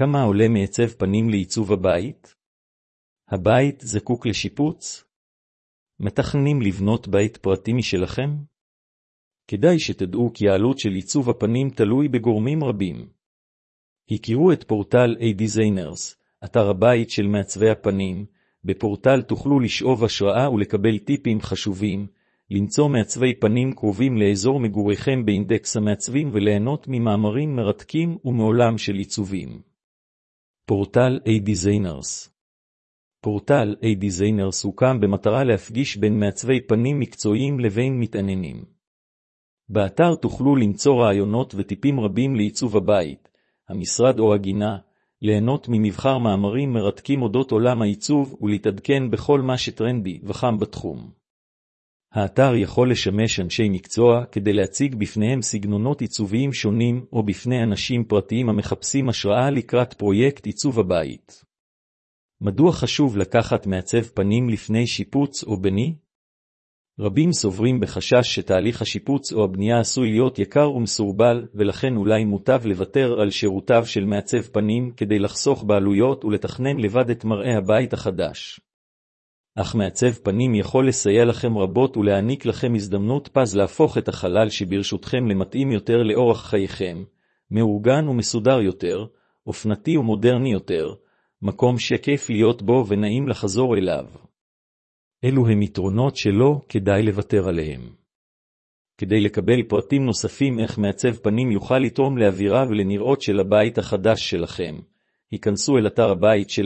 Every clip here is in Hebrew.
כמה עולה מעצב פנים לעיצוב הבית? הבית זקוק לשיפוץ? מתכננים לבנות בית פרטי משלכם? כדאי שתדעו כי העלות של עיצוב הפנים תלוי בגורמים רבים. הכירו את פורטל A-Designers, אתר הבית של מעצבי הפנים. בפורטל תוכלו לשאוב השראה ולקבל טיפים חשובים, למצוא מעצבי פנים קרובים לאזור מגוריכם באינדקס המעצבים וליהנות ממאמרים מרתקים ומעולם של עיצובים. פורטל A-Designers. פורטל A-Designers הוקם במטרה להפגיש בין מעצבי פנים מקצועיים לבין מתעניינים. באתר תוכלו למצוא רעיונות וטיפים רבים לעיצוב הבית, המשרד או הגינה, ליהנות ממבחר מאמרים מרתקים אודות עולם העיצוב ולהתעדכן בכל מה שטרנדי וחם בתחום. האתר יכול לשמש אנשי מקצוע כדי להציג בפניהם סגנונות עיצוביים שונים או בפני אנשים פרטיים המחפשים השראה לקראת פרויקט עיצוב הבית. מדוע חשוב לקחת מעצב פנים לפני שיפוץ או בני? רבים סוברים בחשש שתהליך השיפוץ או הבנייה עשוי להיות יקר ומסורבל, ולכן אולי מוטב לוותר על שירותיו של מעצב פנים כדי לחסוך בעלויות ולתכנן לבד את מראה הבית החדש. אך מעצב פנים יכול לסייע לכם רבות ולהעניק לכם הזדמנות פז להפוך את החלל שברשותכם למתאים יותר לאורח חייכם, מאורגן ומסודר יותר, אופנתי ומודרני יותר, מקום שכיף להיות בו ונעים לחזור אליו. אלו הם יתרונות שלא כדאי לוותר עליהם. כדי לקבל פרטים נוספים איך מעצב פנים יוכל לתרום לאווירה ולנראות של הבית החדש שלכם, היכנסו אל אתר הבית של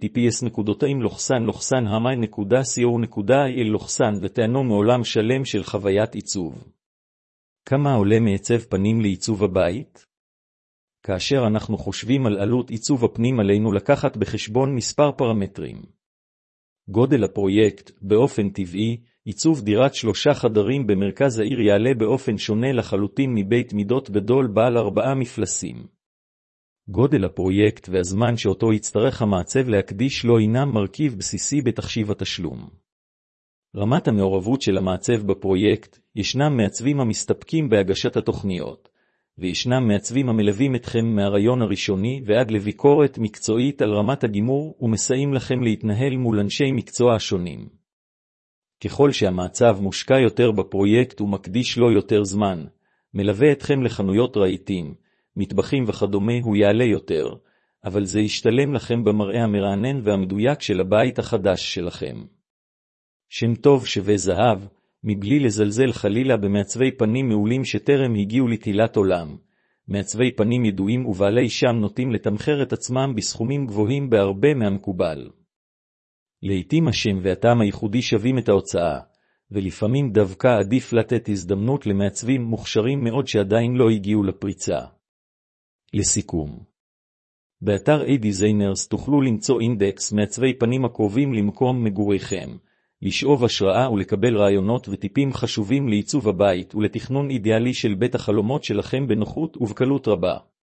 https://hamai.co.il ותענו מעולם שלם של חוויית עיצוב. כמה עולה מעצב פנים לעיצוב הבית? כאשר אנחנו חושבים על עלות עיצוב הפנים עלינו לקחת בחשבון מספר פרמטרים. גודל הפרויקט, באופן טבעי, עיצוב דירת 3 חדרים במרכז העיר יעלה באופן שונה לחלוטין מבית מידות גדול בעל 4 מפלסים. גודל הפרויקט והזמן שאותו יצטרך המעצב להקדיש לו הינם מרכיב בסיסי בתחשיב התשלום. רמת המעורבות של המעצב בפרויקט, ישנם מעצבים המסתפקים בהגשת התוכניות, וישנם מעצבים המלווים אתכם מהרעיון הראשוני ועד לביקורת מקצועית על רמת הגימור ומסייעים לכם להתנהל מול אנשי מקצוע השונים. ככל שהמעצב מושקע יותר בפרויקט ומקדיש לו יותר זמן, מלווה אתכם לחנויות רהיטים, מטבחים וכדומה הוא יעלה יותר, אבל זה ישתלם לכם במראה המרענן והמדויק של הבית החדש שלכם. שם טוב שווה זהב, מבלי לזלזל חלילה במעצבי פנים מעולים שטרם הגיעו לתהילת עולם. מעצבי פנים ידועים ובעלי שם נוטים לתמחר את עצמם בסכומים גבוהים בהרבה מהמקובל. לעתים השם והטעם הייחודי שווים את ההוצאה, ולפעמים דווקא עדיף לתת הזדמנות למעצבים מוכשרים מאוד שעדיין לא הגיעו לפריצה. לסיכום, באתר A-Designers תוכלו למצוא אינדקס מעצבי פנים הקרובים למקום מגוריכם, לשאוב השראה ולקבל רעיונות וטיפים חשובים לעיצוב הבית ולתכנון אידיאלי של בית החלומות שלכם בנוחות ובקלות רבה.